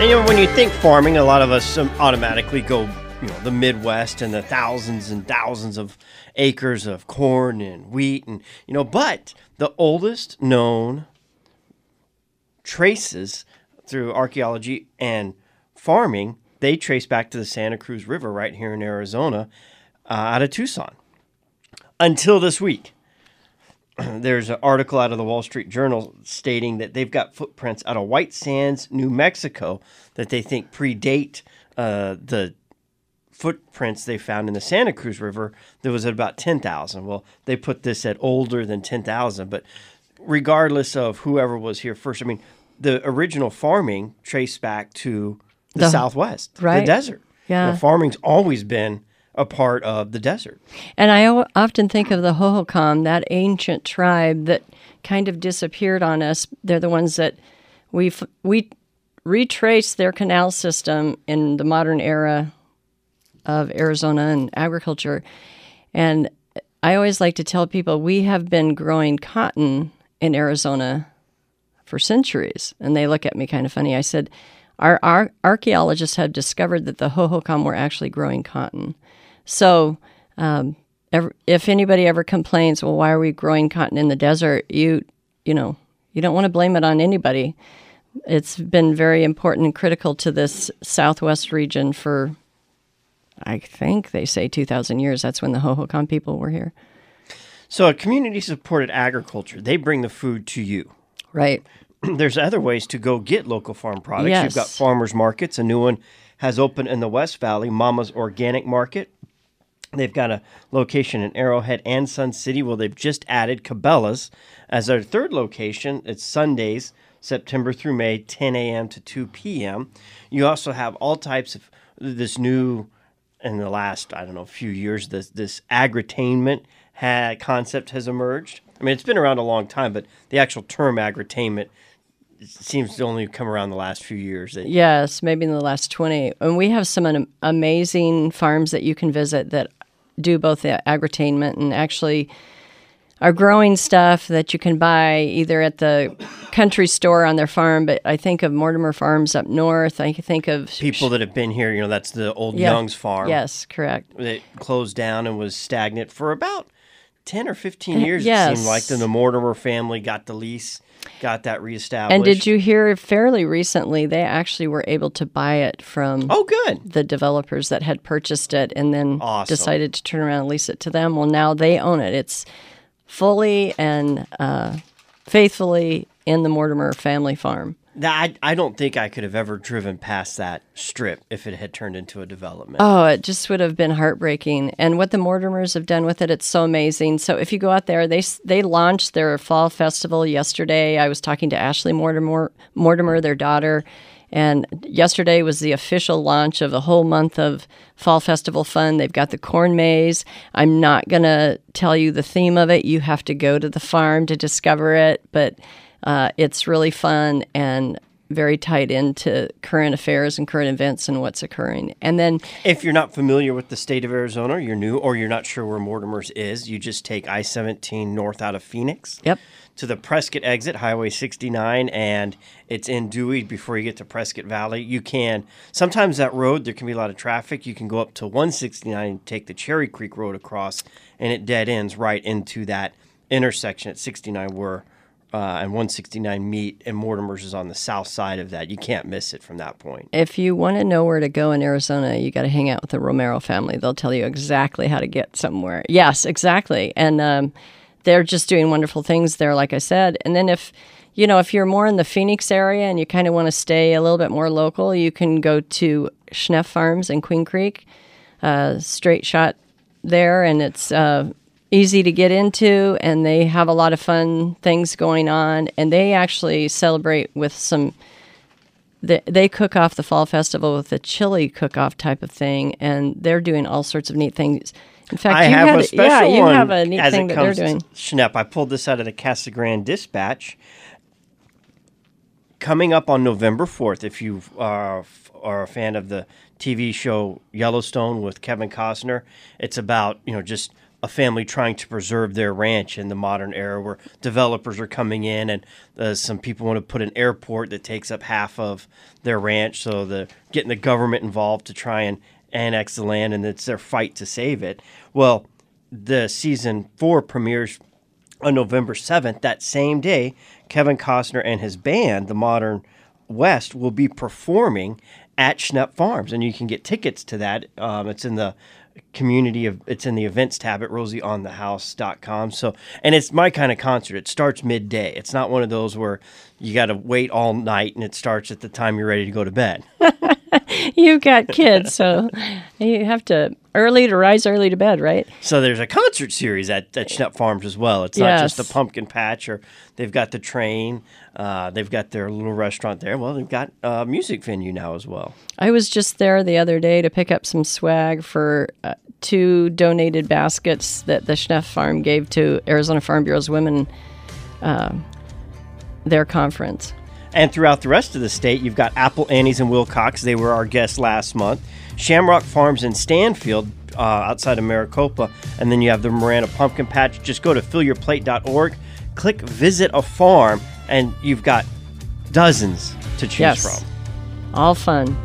And, you know, when you think farming, a lot of us automatically go, the Midwest and the thousands and thousands of acres of corn and wheat. And, but the oldest known traces through archaeology and farming, they trace back to the Santa Cruz River right here in Arizona out of Tucson. Until this week. There's an article out of the Wall Street Journal stating that they've got footprints out of White Sands, New Mexico, that they think predate the footprints they found in the Santa Cruz River that was at about 10,000. Well, they put this at older than 10,000, but regardless of whoever was here first, I mean, the original farming traced back to the Southwest, right. The desert. Yeah. Farming's always been a part of the desert. And I often think of the Hohokam, that ancient tribe that kind of disappeared on us. They're the ones that we retraced their canal system in the modern era of Arizona and agriculture. And I always like to tell people we have been growing cotton in Arizona for centuries. And they look at me kind of funny. I said, our archaeologists have discovered that the Hohokam were actually growing cotton. So if anybody ever complains, well, why are we growing cotton in the desert? You don't want to blame it on anybody. It's been very important and critical to this Southwest region for, I think they say 2,000 years. That's when the Hohokam people were here. So a community-supported agriculture, they bring the food to you. Right. There's other ways to go get local farm products. Yes. You've got farmers markets. A new one has opened in the West Valley, Mama's Organic Market. They've got a location in Arrowhead and Sun City. Well, they've just added Cabela's as their third location. It's Sundays, September through May, 10 a.m. to 2 p.m. You also have all types of this new, in the last, few years, this agritainment concept has emerged. I mean, it's been around a long time, but the actual term agritainment seems to only come around the last few years. Yes, maybe in the last 20. And we have some amazing farms that you can visit that do both the agritainment and actually are growing stuff that you can buy either at the country store on their farm, but I think of Mortimer Farms up north. I think of people that have been here, that's the old Young's farm. Yes, correct. It closed down and was stagnant for about 10 or 15 years, yes. It seemed like. Then the Mortimer family got the lease, got that reestablished. And did you hear fairly recently they actually were able to buy it from the developers that had purchased it and then decided to turn around and lease it to them? Well, now they own it. It's fully and faithfully in the Mortimer family farm. I don't think I could have ever driven past that strip if it had turned into a development. Oh, it just would have been heartbreaking. And what the Mortimers have done with it, it's so amazing. So if you go out there, they launched their fall festival yesterday. I was talking to Ashley Mortimer, their daughter, and yesterday was the official launch of a whole month of Fall Festival fun. They've got the corn maze. I'm not going to tell you the theme of it. You have to go to the farm to discover it, but it's really fun and very tied into current affairs and current events and what's occurring. And then, if you're not familiar with the state of Arizona, you're new, or you're not sure where Mortimer's is, you just take I-17 north out of Phoenix. Yep. To the Prescott exit, Highway 69, and it's in Dewey before you get to Prescott Valley. You can, sometimes that road, there can be a lot of traffic. You can go up to 169 and take the Cherry Creek Road across, and it dead ends right into that intersection at 69 where and 169 meet, and Mortimer's is on the south side of that. You can't miss it from that point. If you want to know where to go in Arizona, you got to hang out with the Romero family. They'll tell you exactly how to get somewhere. Yes, exactly. And they're just doing wonderful things there, like I said. And then if you're more in the Phoenix area and you kind of want to stay a little bit more local, you can go to Schneff Farms in Queen Creek, straight shot there, and it's easy to get into, and they have a lot of fun things going on, and they actually celebrate with some, they cook off the fall festival with a chili cook-off type of thing, and they're doing all sorts of neat things. In fact, you have a neat thing that they're doing. Schnepp, I pulled this out of the Casa Grande Dispatch. Coming up on November 4th, if you are a fan of the TV show Yellowstone with Kevin Costner, it's about, just a family trying to preserve their ranch in the modern era, where developers are coming in and some people want to put an airport that takes up half of their ranch, so they're getting the government involved to try and annex the land, and it's their fight to save it. Well, the season 4 premieres on November 7th. That same day, Kevin Costner and his band, the Modern West, will be performing at Schnepp Farms, and you can get tickets to that. It's in the it's in the events tab at rosieonthehouse.com. So, and it's my kind of concert. It starts midday. It's not one of those where you got to wait all night and it starts at the time you're ready to go to bed. You've got kids, so you have to rise early to bed, right? So there's a concert series at Schnepp Farms as well. It's not just a pumpkin patch, or they've got the train. They've got their little restaurant there. Well, they've got a music venue now as well. I was just there the other day to pick up some swag for 2 donated baskets that the Schnepp Farm gave to Arizona Farm Bureau's Women, their conference. And throughout the rest of the state, you've got Apple Annie's in Wilcox. They were our guests last month. Shamrock Farms in Stanfield, outside of Maricopa. And then you have the Marana Pumpkin Patch. Just go to fillyourplate.org, click Visit a Farm, and you've got dozens to choose from. All fun.